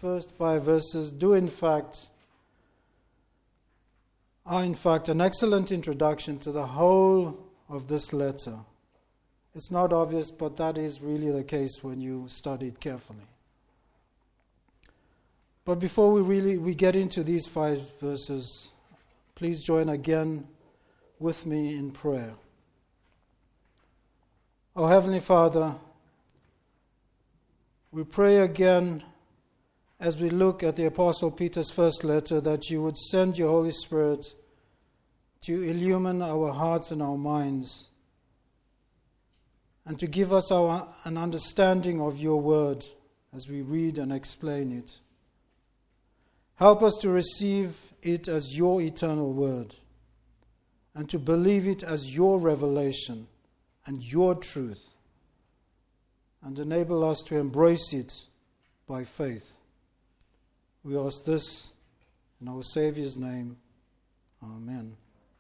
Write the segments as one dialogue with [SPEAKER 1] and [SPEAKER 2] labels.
[SPEAKER 1] first 5 verses are in fact an excellent introduction to the whole of this letter. It's not obvious, but that is really the case when you study it carefully. But before we get into these 5 verses, please join again with me in prayer. Oh Heavenly Father, we pray again as we look at the Apostle Peter's first letter that you would send your Holy Spirit to illumine our hearts and our minds and to give us an understanding of your word as we read and explain it. Help us to receive it as your eternal word and to believe it as your revelation and your truth, and enable us to embrace it by faith. We ask this in our Saviour's name. Amen.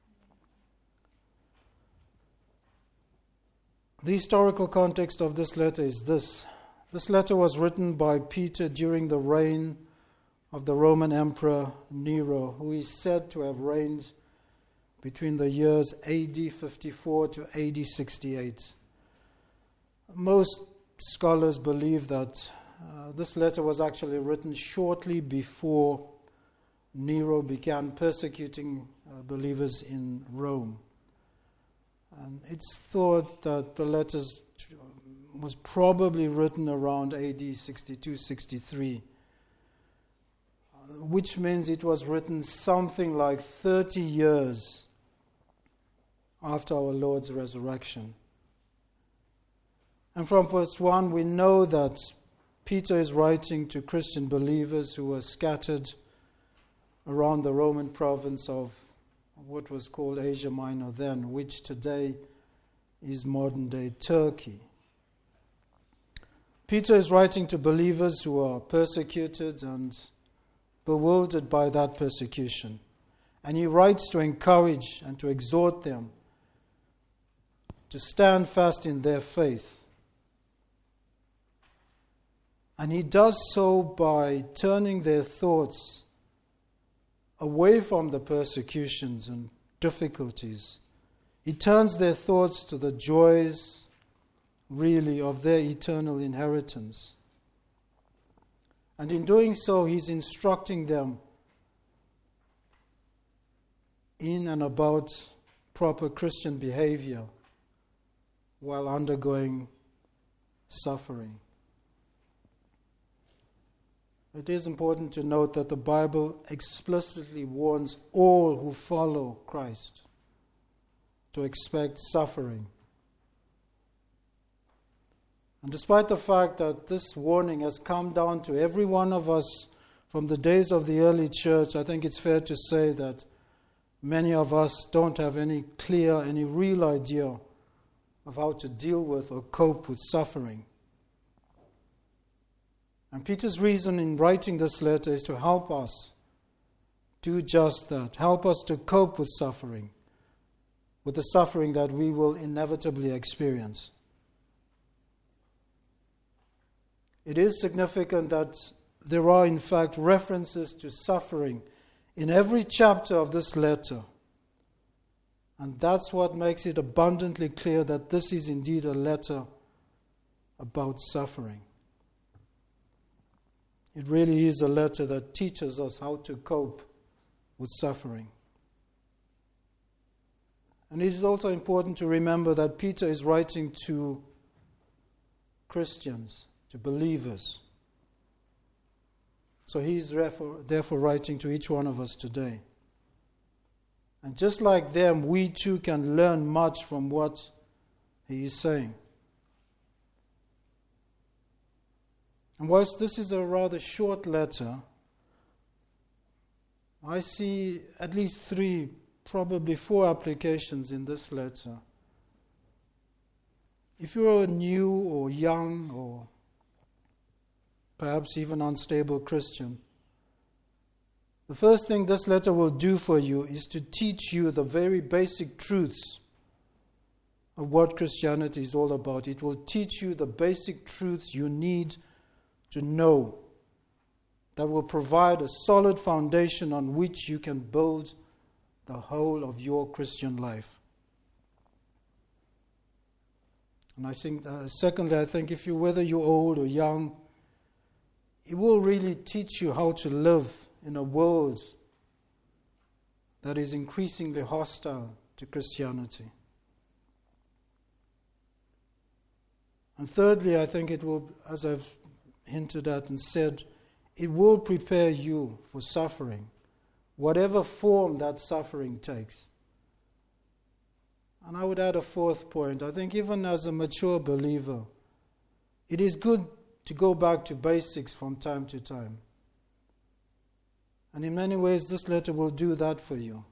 [SPEAKER 1] The historical context of this letter is this. This letter was written by Peter during the reign of the Roman Emperor Nero, who is said to have reigned between the years AD 54 to AD 68. Most scholars believe that this letter was actually written shortly before Nero began persecuting believers in Rome. And it's thought that the letter was probably written around AD 62-63, which means it was written something like 30 years after our Lord's resurrection. And from verse 1 we know that Peter is writing to Christian believers who were scattered around the Roman province of what was called Asia Minor then, which today is modern-day Turkey. Peter is writing to believers who are persecuted and bewildered by that persecution. And he writes to encourage and to exhort them to stand fast in their faith. And he does so by turning their thoughts away from the persecutions and difficulties. He turns their thoughts to the joys, really, of their eternal inheritance. And in doing so, he's instructing them in and about proper Christian behavior while undergoing suffering. It is important to note that the Bible explicitly warns all who follow Christ to expect suffering. And despite the fact that this warning has come down to every one of us from the days of the early church, I think it's fair to say that many of us don't have any real idea of how to deal with or cope with suffering. And Peter's reason in writing this letter is to help us do just that, help us to cope with suffering, with the suffering that we will inevitably experience. It is significant that there are in fact references to suffering in every chapter of this letter. And that's what makes it abundantly clear that this is indeed a letter about suffering. It really is a letter that teaches us how to cope with suffering. And it is also important to remember that Peter is writing to Christians, to believers. So he's therefore writing to each one of us today. And just like them, we too can learn much from what he is saying. And whilst this is a rather short letter, I see at least 3, probably 4 applications in this letter. If you're a new or young or perhaps even unstable Christian, the first thing this letter will do for you is to teach you the very basic truths of what Christianity is all about. It will teach you the basic truths you need to know that will provide a solid foundation on which you can build the whole of your Christian life. And I think, secondly, I think whether you're old or young, it will really teach you how to live in a world that is increasingly hostile to Christianity. And thirdly, I think it will, as I've hinted at and said, it will prepare you for suffering, whatever form that suffering takes. And I would add a fourth point. I think even as a mature believer, it is good to go back to basics from time to time. And in many ways, this letter will do that for you.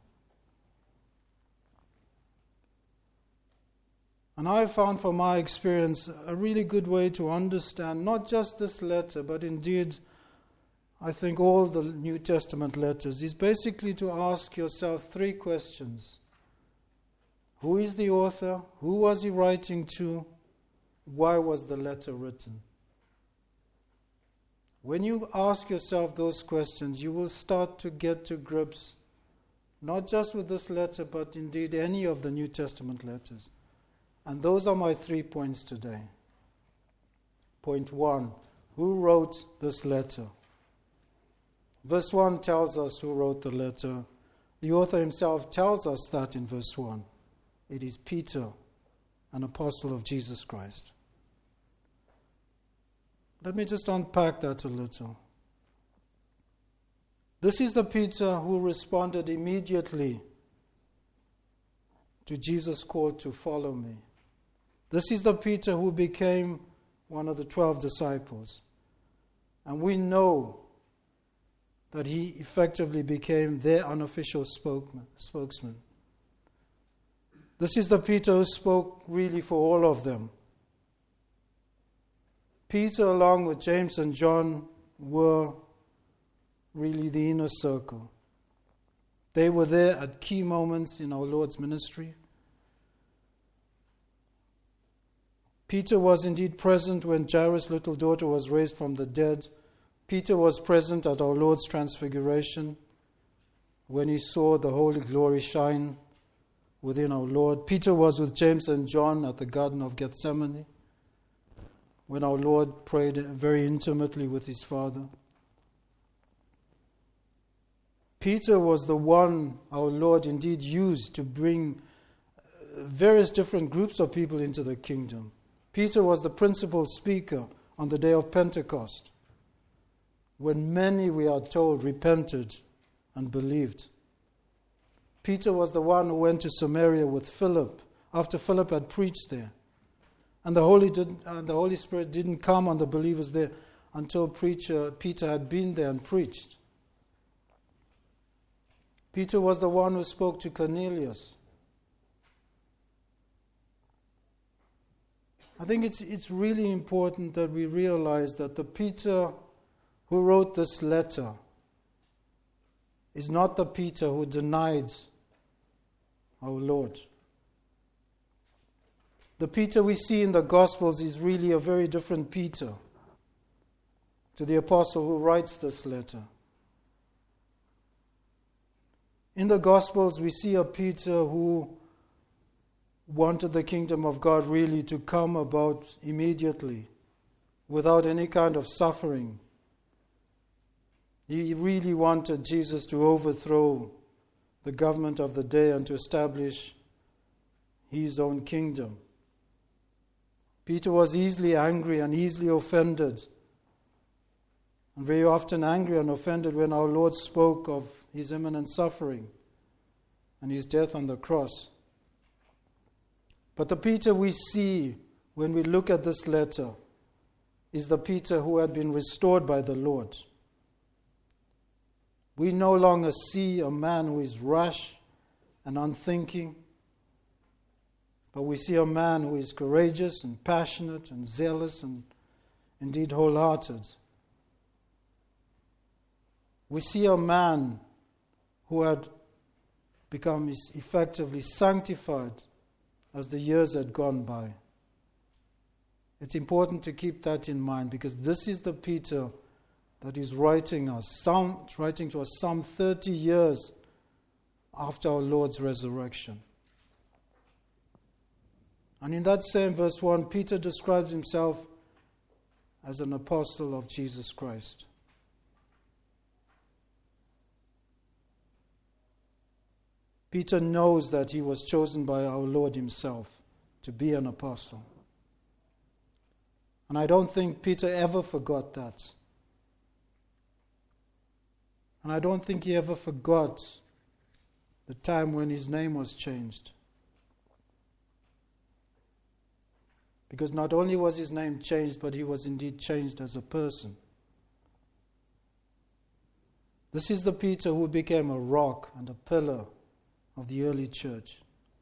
[SPEAKER 1] And I found from my experience a really good way to understand not just this letter, but indeed, I think all the New Testament letters, is basically to ask yourself three questions. Who is the author? Who was he writing to? Why was the letter written? When you ask yourself those questions, you will start to get to grips, not just with this letter, but indeed any of the New Testament letters. And those are my 3 points today. Point 1, who wrote this letter? Verse 1 tells us who wrote the letter. The author himself tells us that in verse 1. It is Peter, an apostle of Jesus Christ. Let me just unpack that a little. This is the Peter who responded immediately to Jesus' call to follow me. This is the Peter who became one of the 12 disciples. And we know that he effectively became their unofficial spokesman. This is the Peter who spoke really for all of them. Peter, along with James and John, were really the inner circle. They were there at key moments in our Lord's ministry. Peter was indeed present when Jairus' little daughter was raised from the dead. Peter was present at our Lord's transfiguration when he saw the holy glory shine within our Lord. Peter was with James and John at the Garden of Gethsemane when our Lord prayed very intimately with his Father. Peter was the one our Lord indeed used to bring various different groups of people into the kingdom. Peter was the principal speaker on the day of Pentecost, when many, we are told, repented and believed. Peter was the one who went to Samaria with Philip after Philip had preached there. And the Holy Spirit didn't come on the believers there until Peter had been there and preached. Peter was the one who spoke to Cornelius. I think it's really important that we realize that the Peter who wrote this letter is not the Peter who denied our Lord. The Peter we see in the Gospels is really a very different Peter to the apostle who writes this letter. In the Gospels, we see a Peter who wanted the kingdom of God really to come about immediately, without any kind of suffering. He really wanted Jesus to overthrow the government of the day and to establish his own kingdom. Peter was easily angry and easily offended, and very often angry and offended when our Lord spoke of his imminent suffering and his death on the cross. But the Peter we see when we look at this letter is the Peter who had been restored by the Lord. We no longer see a man who is rash and unthinking, but we see a man who is courageous and passionate and zealous and indeed wholehearted. We see a man who had become effectively sanctified as the years had gone by. It's important to keep that in mind, because this is the Peter that he's writing to us some 30 years after our Lord's resurrection. And in that same verse 1, Peter describes himself as an apostle of Jesus Christ. Peter knows that he was chosen by our Lord himself to be an apostle. And I don't think Peter ever forgot that. And I don't think he ever forgot the time when his name was changed. Because not only was his name changed, but he was indeed changed as a person. This is the Peter who became a rock and a pillar of the early church.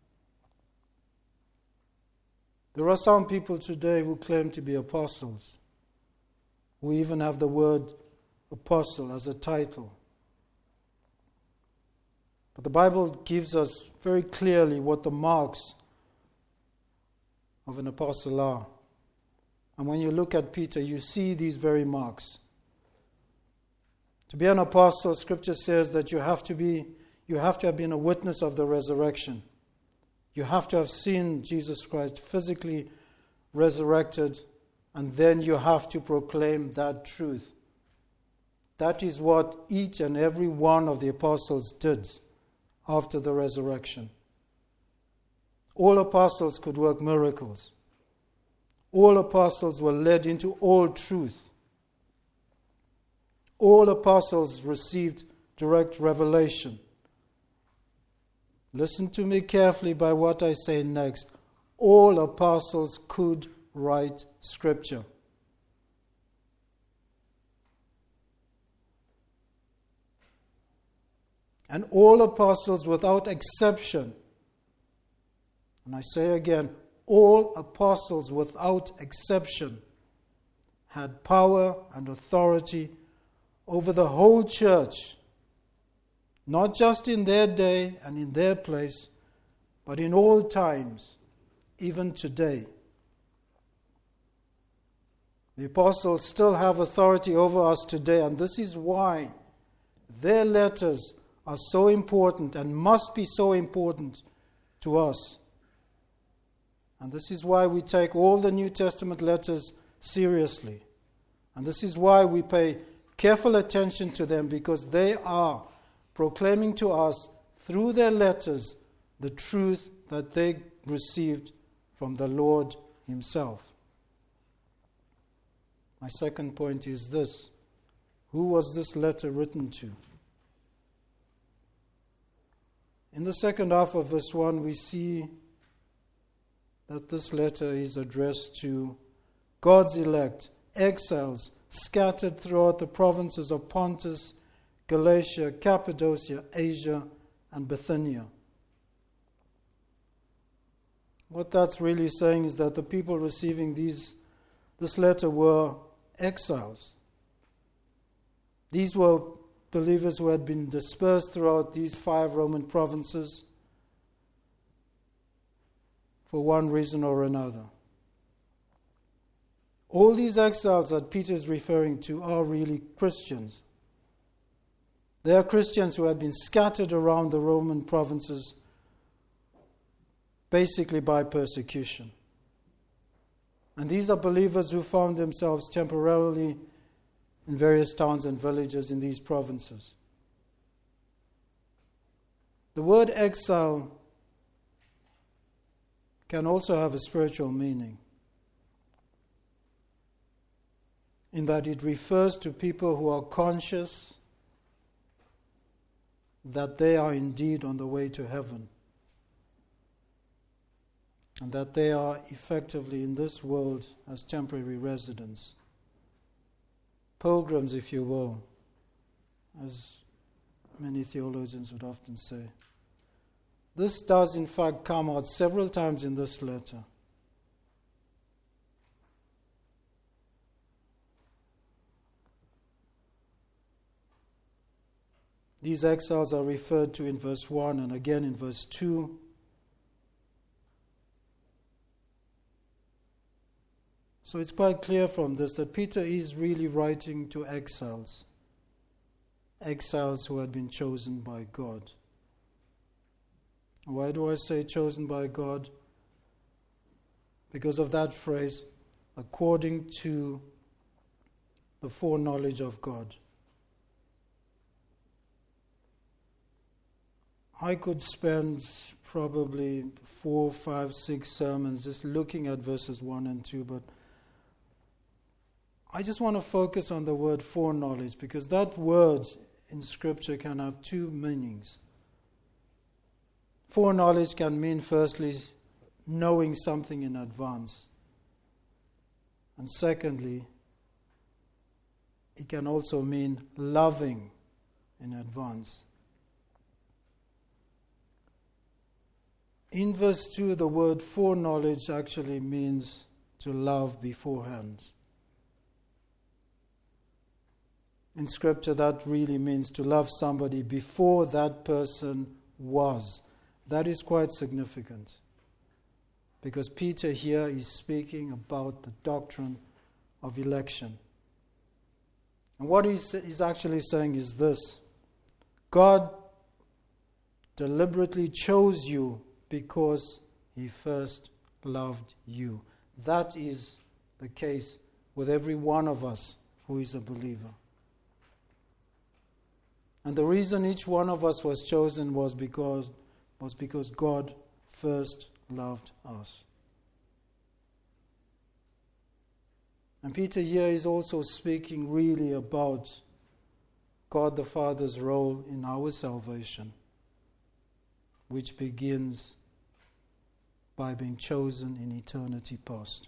[SPEAKER 1] There are some people today who claim to be apostles, who even have the word apostle as a title. But the Bible gives us very clearly what the marks of an apostle are. And when you look at Peter, you see these very marks. To be an apostle, Scripture says that you have to have been a witness of the resurrection. You have to have seen Jesus Christ physically resurrected, and then you have to proclaim that truth. That is what each and every one of the apostles did after the resurrection. All apostles could work miracles. All apostles were led into all truth. All apostles received direct revelation. Listen to me carefully by what I say next. All apostles could write Scripture. And all apostles, without exception, and I say again, all apostles without exception had power and authority over the whole church, not just in their day and in their place, but in all times, even today. The apostles still have authority over us today, and this is why their letters are so important and must be so important to us. And this is why we take all the New Testament letters seriously. And this is why we pay careful attention to them, because they are proclaiming to us through their letters the truth that they received from the Lord himself. My second point is this. Who was this letter written to? In the second half of verse 1, we see that this letter is addressed to God's elect, exiles, scattered throughout the provinces of Pontus, Galatia, Cappadocia, Asia, and Bithynia. What that's really saying is that the people receiving this letter were exiles. These were believers who had been dispersed throughout these 5 Roman provinces for one reason or another. All these exiles that Peter is referring to are really Christians. They are Christians who had been scattered around the Roman provinces basically by persecution. And these are believers who found themselves temporarily in various towns and villages in these provinces. The word exile can also have a spiritual meaning, in that it refers to people who are conscious that they are indeed on the way to heaven, and that they are effectively in this world as temporary residents. Pilgrims, if you will, as many theologians would often say. This does in fact come out several times in this letter. These exiles are referred to in verse 1 and again in verse 2. So it's quite clear from this that Peter is really writing to exiles who had been chosen by God. Why do I say chosen by God? Because of that phrase, according to the foreknowledge of God. I could spend probably 4, 5, 6 sermons just looking at verses 1 and 2, but I just want to focus on the word foreknowledge, because that word in Scripture can have two meanings. Foreknowledge can mean, firstly, knowing something in advance. And secondly, it can also mean loving in advance. In verse 2, the word foreknowledge actually means to love beforehand. In Scripture, that really means to love somebody before that person was. That is quite significant, because Peter here is speaking about the doctrine of election. And what he's actually saying is this: God deliberately chose you because He first loved you. That is the case with every one of us who is a believer. And the reason each one of us was chosen was because God first loved us. And Peter here is also speaking really about God the Father's role in our salvation, which begins by being chosen in eternity past.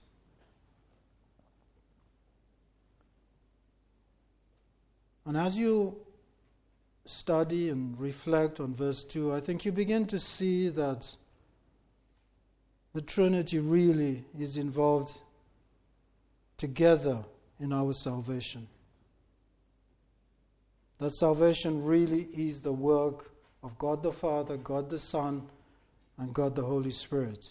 [SPEAKER 1] And as you study and reflect on verse 2, I think you begin to see that the Trinity really is involved together in our salvation. That salvation really is the work of God the Father, God the Son, and God the Holy Spirit.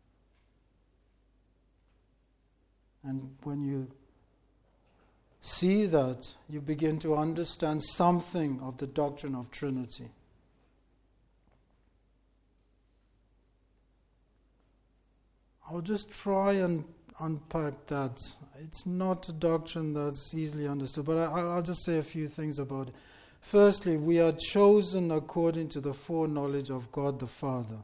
[SPEAKER 1] And when you see that, you begin to understand something of the doctrine of Trinity. I'll just try and unpack that. It's not a doctrine that's easily understood, but I'll just say a few things about it. Firstly, we are chosen according to the foreknowledge of God the Father.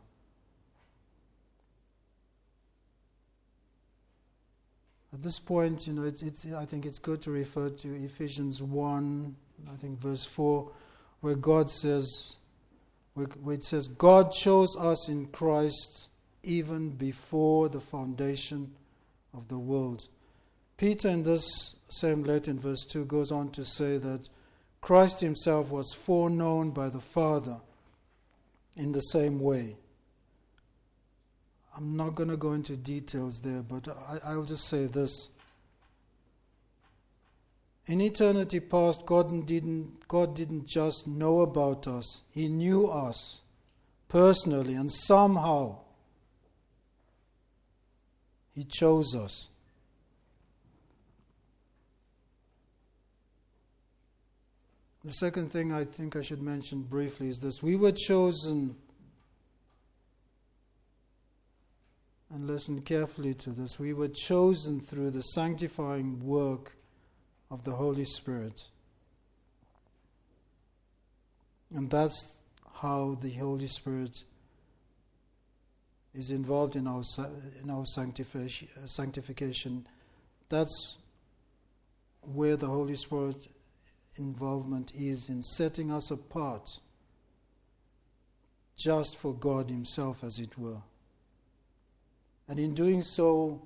[SPEAKER 1] At this point, I think it's good to refer to Ephesians 1, I think verse 4, where it says, God chose us in Christ even before the foundation of the world. Peter, in this same letter in verse 2, goes on to say that Christ Himself was foreknown by the Father in the same way. I'm not going to go into details there, but I'll just say this. In eternity past, God didn't just know about us. He knew us personally, and somehow He chose us. The second thing I think I should mention briefly is this. We were chosen, and listen carefully to this, we were chosen through the sanctifying work of the Holy Spirit. And that's how the Holy Spirit is involved in our sanctification. That's where the Holy Spirit involvement is, in setting us apart just for God Himself, as it were. And in doing so,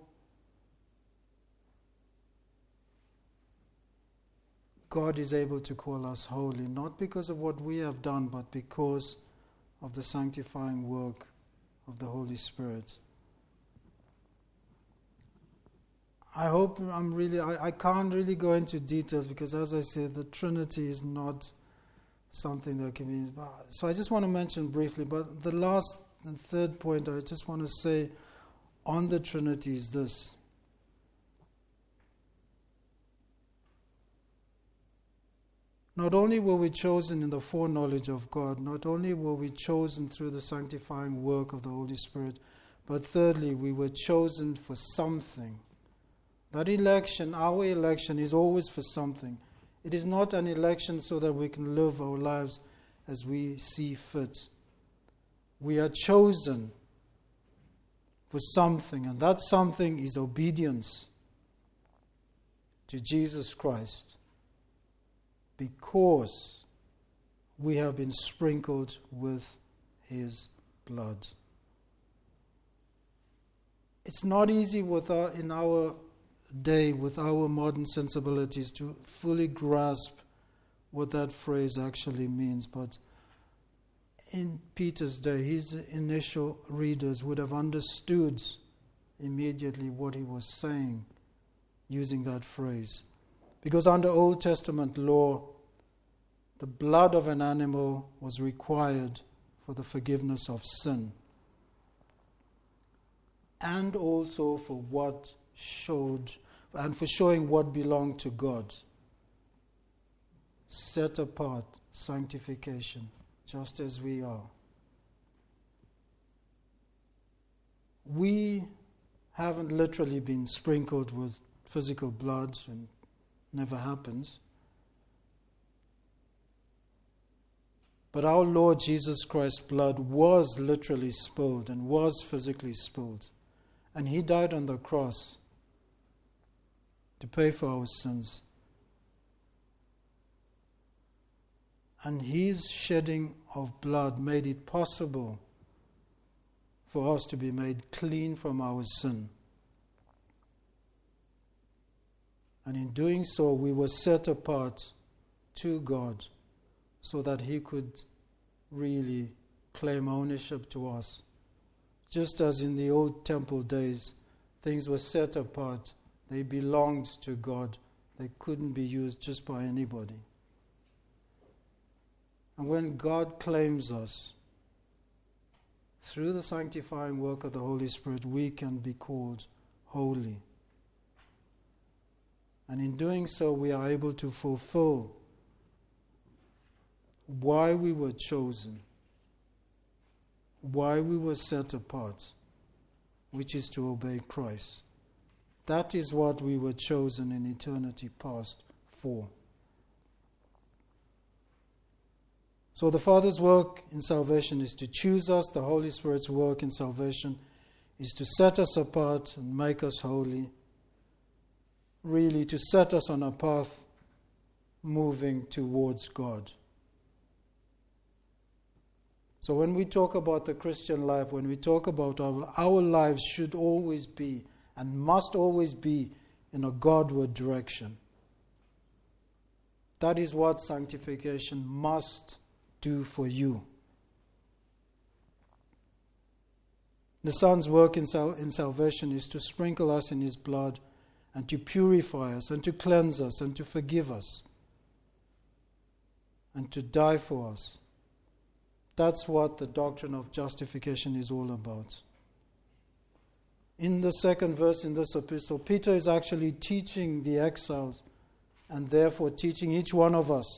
[SPEAKER 1] God is able to call us holy, not because of what we have done, but because of the sanctifying work of the Holy Spirit. I hope I can't really go into details, because as I said, the Trinity is not something that can be... So I just want to mention briefly, but the last and third point I just want to say on the Trinity is this. Not only were we chosen in the foreknowledge of God, not only were we chosen through the sanctifying work of the Holy Spirit, but thirdly, we were chosen for something. That election, our election, is always for something. It is not an election so that we can live our lives as we see fit. We are chosen for something, and that something is obedience to Jesus Christ, because we have been sprinkled with His blood. It's not easy in our day, with our modern sensibilities, to fully grasp what that phrase actually means, but in Peter's day, his initial readers would have understood immediately what he was saying using that phrase. Because under Old Testament law, the blood of an animal was required for the forgiveness of sin, and also for showing what belonged to God. Set apart, sanctification, just as we are. We haven't literally been sprinkled with physical blood, and never happens. But our Lord Jesus Christ's blood was literally spilled and was physically spilled. And He died on the cross to pay for our sins. And His shedding of blood made it possible for us to be made clean from our sin. And in doing so, we were set apart to God so that He could really claim ownership to us. Just as in the old temple days, things were set apart. They belonged to God. They couldn't be used just by anybody. And when God claims us, through the sanctifying work of the Holy Spirit, we can be called holy. And in doing so, we are able to fulfill why we were chosen, why we were set apart, which is to obey Christ. That is what we were chosen in eternity past for. So the Father's work in salvation is to choose us. The Holy Spirit's work in salvation is to set us apart and make us holy. Really, to set us on a path moving towards God. So when we talk about the Christian life, when we talk about our lives should always be and must always be in a Godward direction. That is what sanctification must do for you. The Son's work in salvation is to sprinkle us in His blood and to purify us and to cleanse us and to forgive us and to die for us. That's what the doctrine of justification is all about. In the second verse in this epistle, Peter is actually teaching the exiles and therefore teaching each one of us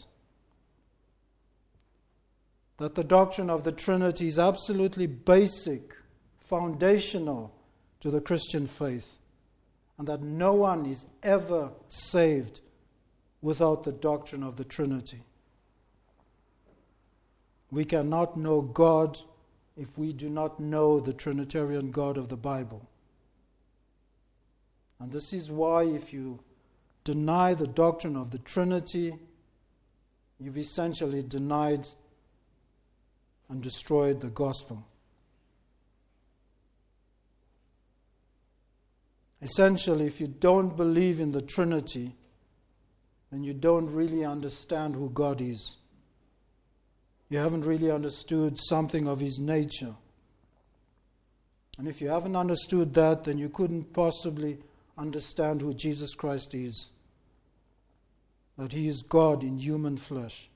[SPEAKER 1] that the doctrine of the Trinity is absolutely basic, foundational to the Christian faith, and that no one is ever saved without the doctrine of the Trinity. We cannot know God if we do not know the Trinitarian God of the Bible. And this is why if you deny the doctrine of the Trinity, you've essentially denied and destroyed the gospel. Essentially, if you don't believe in the Trinity, then you don't really understand who God is. You haven't really understood something of His nature. And if you haven't understood that, then you couldn't possibly understand who Jesus Christ is. That He is God in human flesh.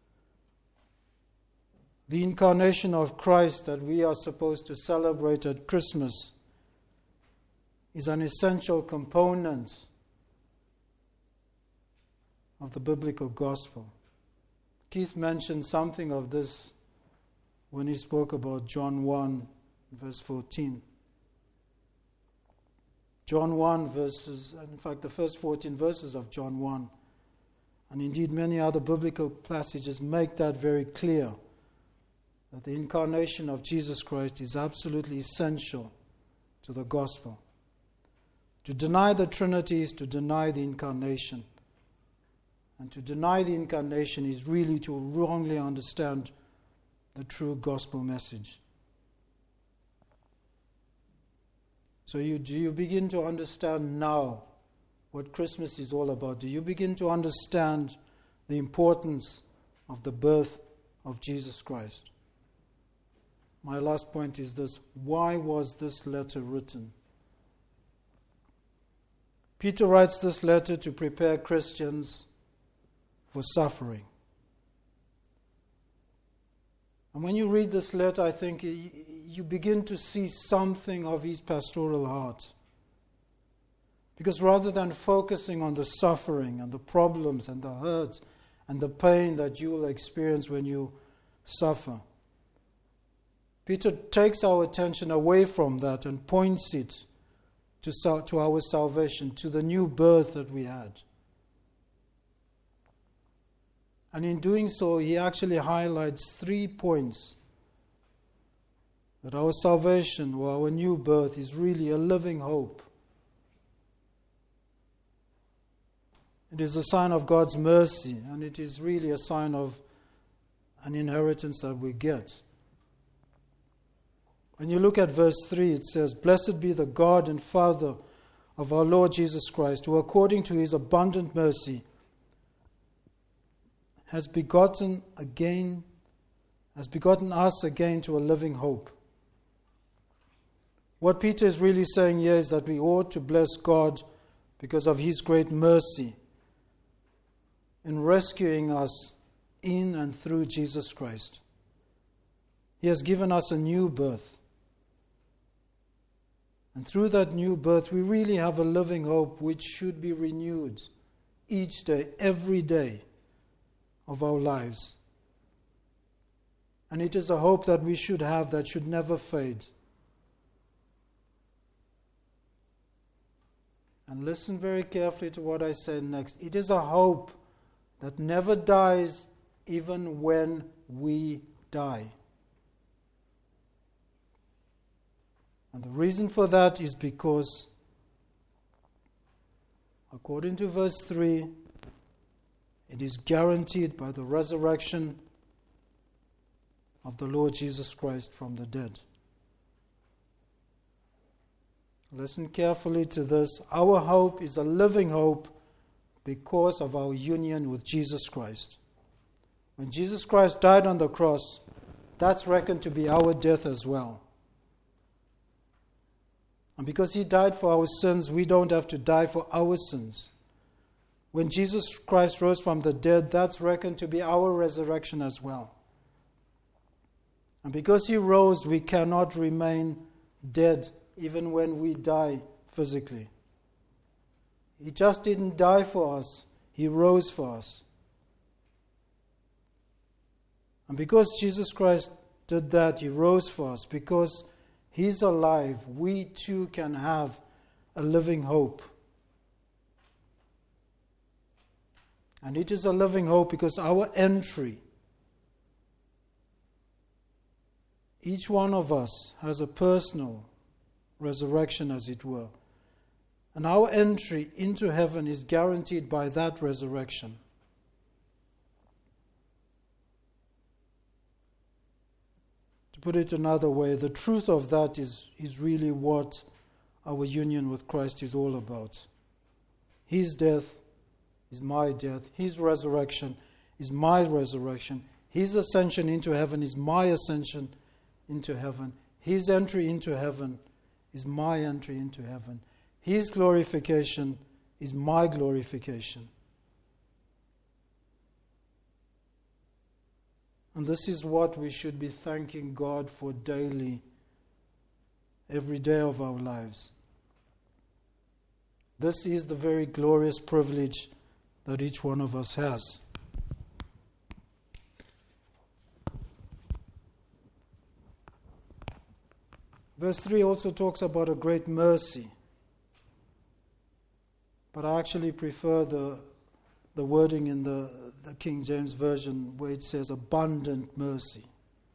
[SPEAKER 1] The incarnation of Christ that we are supposed to celebrate at Christmas is an essential component of the biblical gospel. Keith mentioned something of this when he spoke about John 1, verse 14. John 1 verses, in fact the first 14 verses of John 1, and indeed many other biblical passages make that very clear, that the incarnation of Jesus Christ is absolutely essential to the gospel. To deny the Trinity is to deny the incarnation. And to deny the incarnation is really to wrongly understand the true gospel message. So do you begin to understand now what Christmas is all about? Do you begin to understand the importance of the birth of Jesus Christ? My last point is this: why was this letter written? Peter writes this letter to prepare Christians for suffering. And when you read this letter, I think you begin to see something of his pastoral heart. Because rather than focusing on the suffering and the problems and the hurts and the pain that you will experience when you suffer, Peter takes our attention away from that and points it to our salvation, to the new birth that we had. And in doing so, he actually highlights 3 points: that our salvation or our new birth is really a living hope. It is a sign of God's mercy, and it is really a sign of an inheritance that we get. When you look at verse 3, it says, "Blessed be the God and Father of our Lord Jesus Christ, who according to his abundant mercy has begotten us again to a living hope." What Peter is really saying here is that we ought to bless God because of his great mercy in rescuing us in and through Jesus Christ. He has given us a new birth. And through that new birth, we really have a living hope which should be renewed each day, every day of our lives. And it is a hope that we should have that should never fade. And listen very carefully to what I say next. It is a hope that never dies even when we die. And the reason for that is because, according to verse 3, it is guaranteed by the resurrection of the Lord Jesus Christ from the dead. Listen carefully to this. Our hope is a living hope because of our union with Jesus Christ. When Jesus Christ died on the cross, that's reckoned to be our death as well. And because he died for our sins, we don't have to die for our sins. When Jesus Christ rose from the dead, that's reckoned to be our resurrection as well. And because he rose, we cannot remain dead even when we die physically. He just didn't die for us, he rose for us. And because Jesus Christ did that, he rose for us, because he's alive, we too can have a living hope. And it is a living hope because our entry, each one of us has a personal resurrection, as it were. And our entry into heaven is guaranteed by that resurrection. To put it another way, the truth of that is really what our union with Christ is all about. His death is my death. His resurrection is my resurrection. His ascension into heaven is my ascension into heaven. His entry into heaven is my entry into heaven. His glorification is my glorification. And this is what we should be thanking God for daily, every day of our lives. This is the very glorious privilege that each one of us has. Verse 3 also talks about a great mercy. But I actually prefer the wording in the King James Version where it says abundant mercy.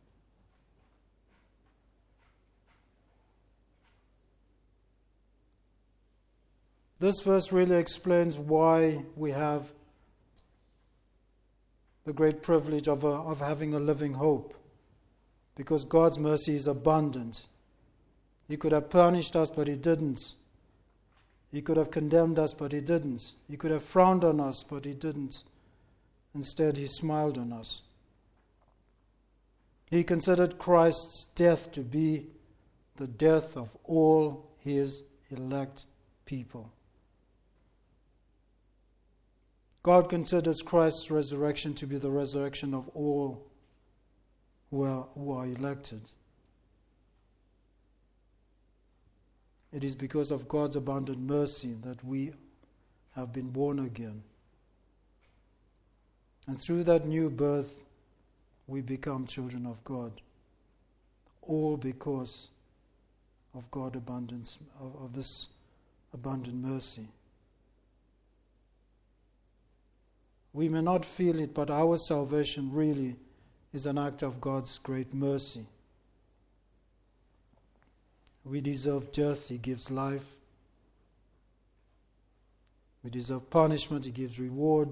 [SPEAKER 1] This verse really explains why we have the great privilege of having a living hope. Because God's mercy is abundant. He could have punished us, but He didn't. He could have condemned us, but He didn't. He could have frowned on us, but He didn't. Instead, He smiled on us. He considered Christ's death to be the death of all His elect people. God considers Christ's resurrection to be the resurrection of all who are elected. It is because of God's abundant mercy that we have been born again. And through that new birth, we become children of God. All because of God's abundance, of this abundant mercy. We may not feel it, but our salvation really is an act of God's great mercy. We deserve death, He gives life. We deserve punishment, He gives reward.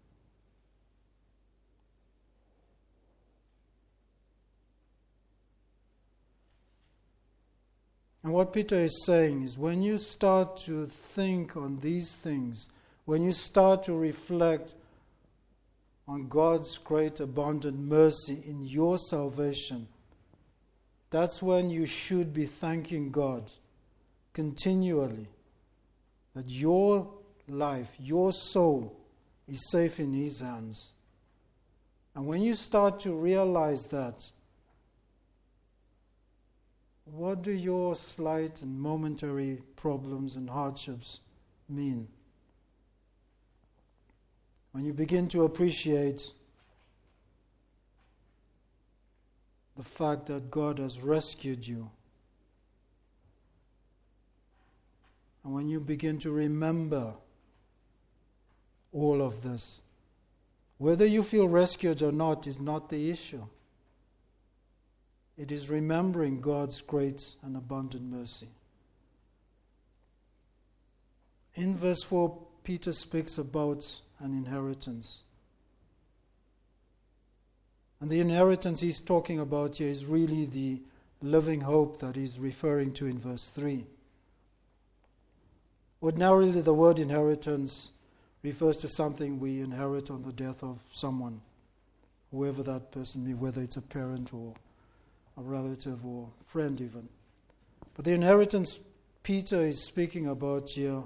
[SPEAKER 1] And what Peter is saying is when you start to think on these things, when you start to reflect on God's great abundant mercy in your salvation, that's when you should be thanking God continually that your life, your soul is safe in His hands. And when you start to realize that, what do your slight and momentary problems and hardships mean? When you begin to appreciate the fact that God has rescued you, and when you begin to remember all of this, whether you feel rescued or not is not the issue. It is remembering God's great and abundant mercy. In verse 4, Peter speaks about an inheritance. And the inheritance he's talking about here is really the living hope that he's referring to in verse 3. Ordinarily, the word inheritance refers to something we inherit on the death of someone, whoever that person be, whether it's a parent or a relative or friend even. But the inheritance Peter is speaking about here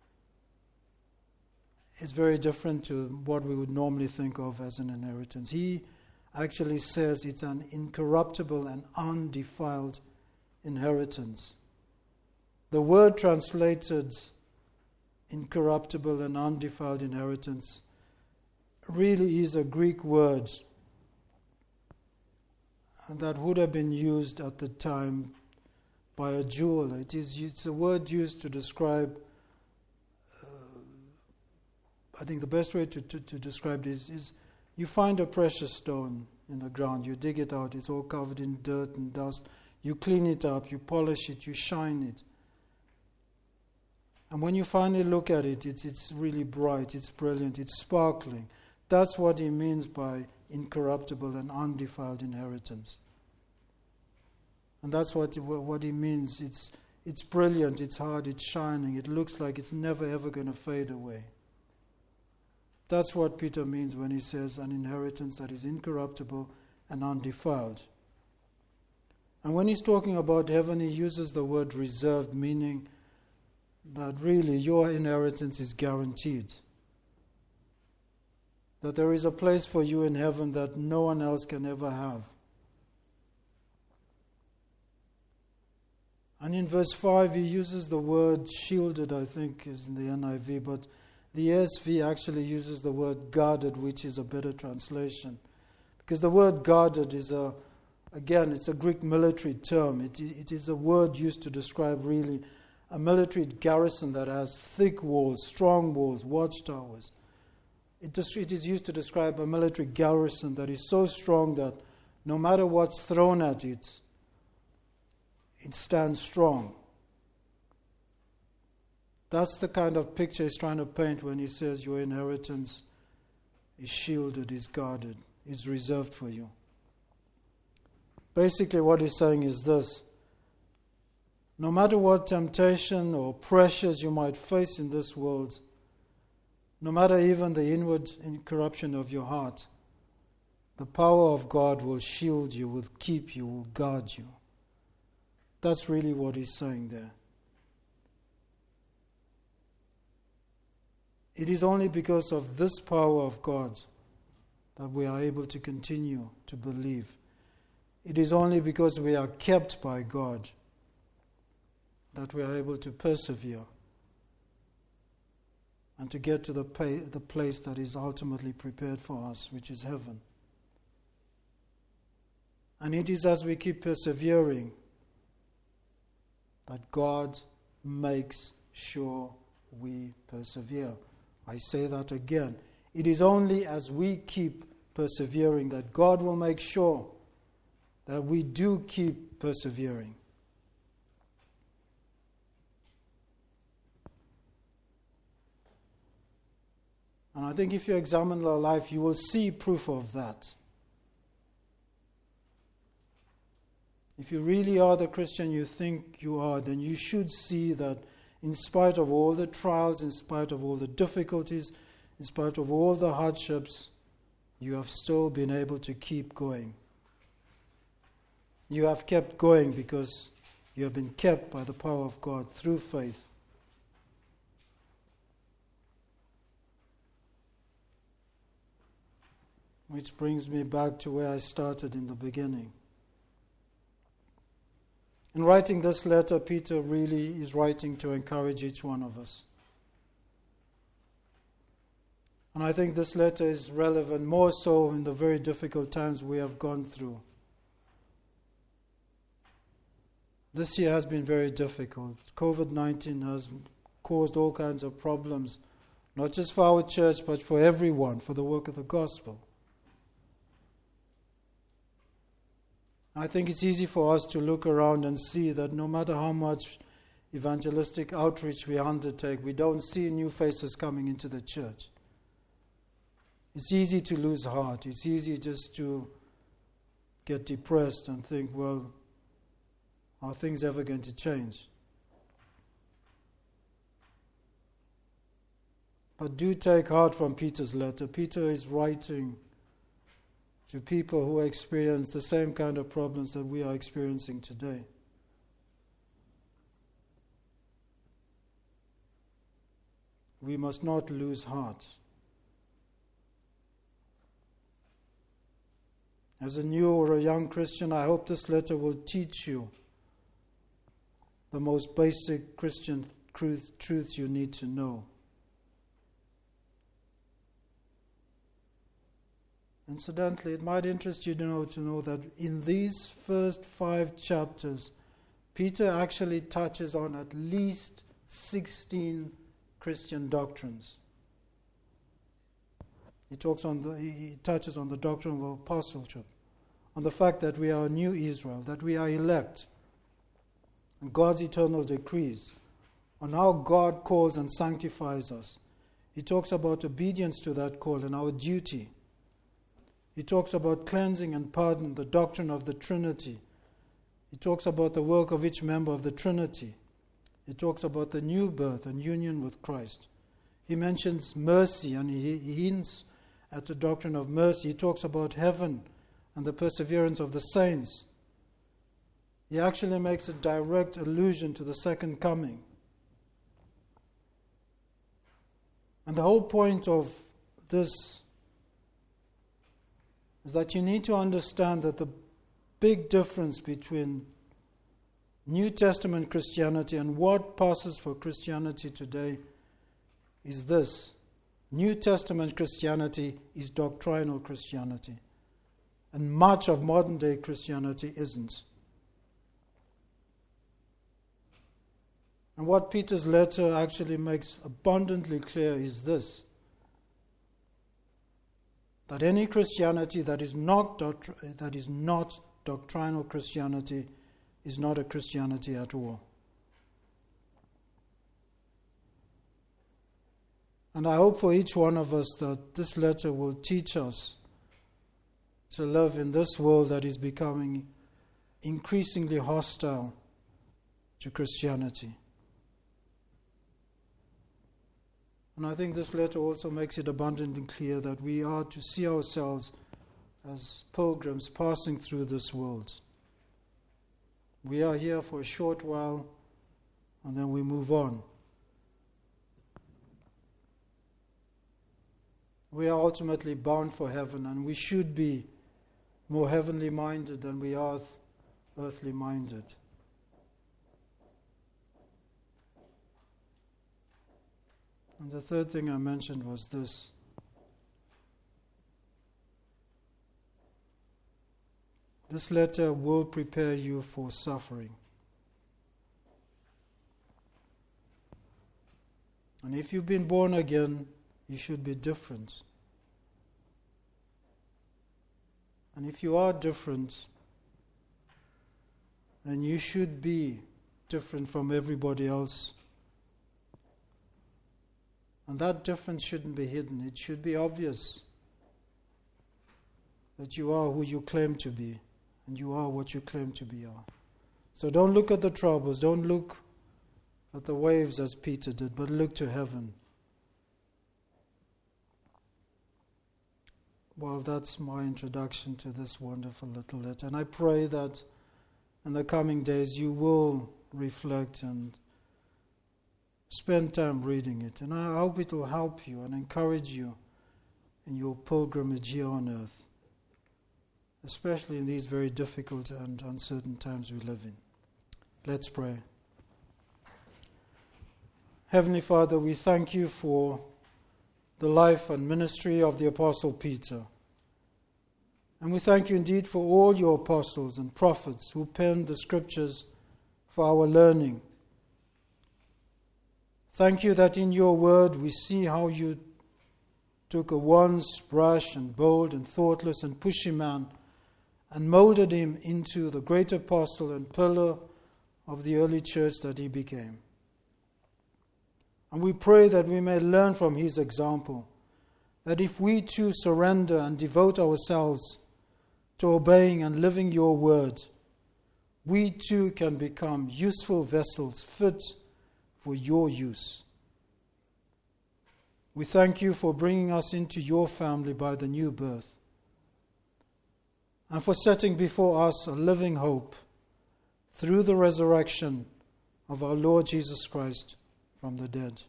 [SPEAKER 1] is very different to what we would normally think of as an inheritance. He actually says it's an incorruptible and undefiled inheritance. The word translated incorruptible and undefiled inheritance really is a Greek word that would have been used at the time by a jeweler. It's a word used to describe, I think the best way to describe this is you find a precious stone in the ground, you dig it out, it's all covered in dirt and dust, you clean it up, you polish it, you shine it. And when you finally look at it, it's really bright, it's brilliant, it's sparkling. That's what he means by incorruptible and undefiled inheritance. And that's what he means. It's brilliant, it's hard, it's shining, it looks like it's never ever going to fade away. That's what Peter means when he says an inheritance that is incorruptible and undefiled. And when he's talking about heaven, he uses the word reserved, meaning that really your inheritance is guaranteed. That there is a place for you in heaven that no one else can ever have. And in verse 5 he uses the word shielded, I think is in the NIV, but the ESV actually uses the word guarded, which is a better translation. Because the word guarded is a Again, it's a Greek military term. It is a word used to describe really a military garrison that has thick walls, strong walls, watchtowers. It is used to describe a military garrison that is so strong that no matter what's thrown at it, it stands strong. That's the kind of picture he's trying to paint when he says your inheritance is shielded, is guarded, is reserved for you. Basically what he's saying is this: no matter what temptation or pressures you might face in this world, no matter even the inward corruption of your heart, the power of God will shield you, will keep you, will guard you. That's really what he's saying there. It is only because of this power of God that we are able to continue to believe. It is only because we are kept by God that we are able to persevere and to get to the place that is ultimately prepared for us, which is heaven. And it is as we keep persevering that God makes sure we persevere. I say that again. It is only as we keep persevering that God will make sure that we do keep persevering. And I think if you examine our life, you will see proof of that. If you really are the Christian you think you are, then you should see that in spite of all the trials, in spite of all the difficulties, in spite of all the hardships, you have still been able to keep going. You have kept going because you have been kept by the power of God through faith. Which brings me back to where I started in the beginning. In writing this letter, Peter really is writing to encourage each one of us. And I think this letter is relevant more so in the very difficult times we have gone through. This year has been very difficult. COVID-19 has caused all kinds of problems, not just for our church, but for everyone, for the work of the gospel. I think it's easy for us to look around and see that no matter how much evangelistic outreach we undertake, we don't see new faces coming into the church. It's easy to lose heart. It's easy just to get depressed and think, well, are things ever going to change? But do take heart from Peter's letter. Peter is writing to people who experience the same kind of problems that we are experiencing today. We must not lose heart. As a new or a young Christian, I hope this letter will teach you the most basic Christian truths you need to know. Incidentally, it might interest you to know that in these first 5 chapters, Peter actually touches on at least 16 Christian doctrines. He touches on the doctrine of apostleship, on the fact that we are a new Israel, that we are elect, and God's eternal decrees, on how God calls and sanctifies us. He talks about obedience to that call and our duty. He talks about cleansing and pardon, the doctrine of the Trinity. He talks about the work of each member of the Trinity. He talks about the new birth and union with Christ. He mentions mercy and he hints at the doctrine of mercy. He talks about heaven and the perseverance of the saints. He actually makes a direct allusion to the second coming. And the whole point of this is that you need to understand that the big difference between New Testament Christianity and what passes for Christianity today is this. New Testament Christianity is doctrinal Christianity. And much of modern day Christianity isn't. And what Peter's letter actually makes abundantly clear is this: that any Christianity that is not doctrinal Christianity is not a Christianity at all. And I hope for each one of us that this letter will teach us to live in this world that is becoming increasingly hostile to Christianity. And I think this letter also makes it abundantly clear that we are to see ourselves as pilgrims passing through this world. We are here for a short while, and then we move on. We are ultimately bound for heaven, and we should be more heavenly minded than we are earthly minded. And the third thing I mentioned was this: this letter will prepare you for suffering. And if you've been born again, you should be different. And if you are different, then you should be different from everybody else. And that difference shouldn't be hidden. It should be obvious that you are who you claim to be, and you are what you claim to be are. So don't look at the troubles, don't look at the waves as Peter did, but look to heaven. Well, that's my introduction to this wonderful little letter. And I pray that in the coming days you will reflect and spend time reading it. And I hope it will help you and encourage you in your pilgrimage here on earth, especially in these very difficult and uncertain times we live in. Let's pray. Heavenly Father, we thank you for the life and ministry of the Apostle Peter. And we thank you indeed for all your apostles and prophets who penned the scriptures for our learning. Thank you that in your word we see how you took a once brash and bold and thoughtless and pushy man and molded him into the great apostle and pillar of the early church that he became. And we pray that we may learn from his example, that if we too surrender and devote ourselves to obeying and living your word, we too can become useful vessels fit for your use. We thank you for bringing us into your family by the new birth, and for setting before us a living hope through the resurrection of our Lord Jesus Christ from the dead.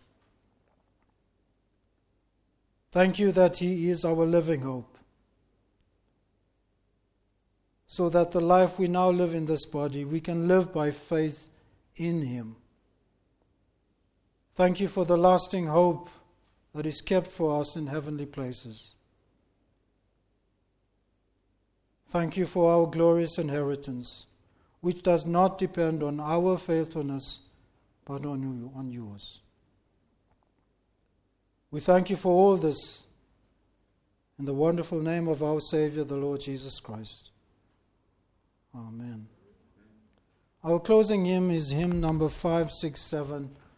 [SPEAKER 1] Thank you that he is our living hope, so that the life we now live in this body, we can live by faith in him. Thank you for the lasting hope that is kept for us in heavenly places. Thank you for our glorious inheritance, which does not depend on our faithfulness, but on yours. We thank you for all this in the wonderful name of our Savior, the Lord Jesus Christ. Amen. Our closing hymn is hymn number 567.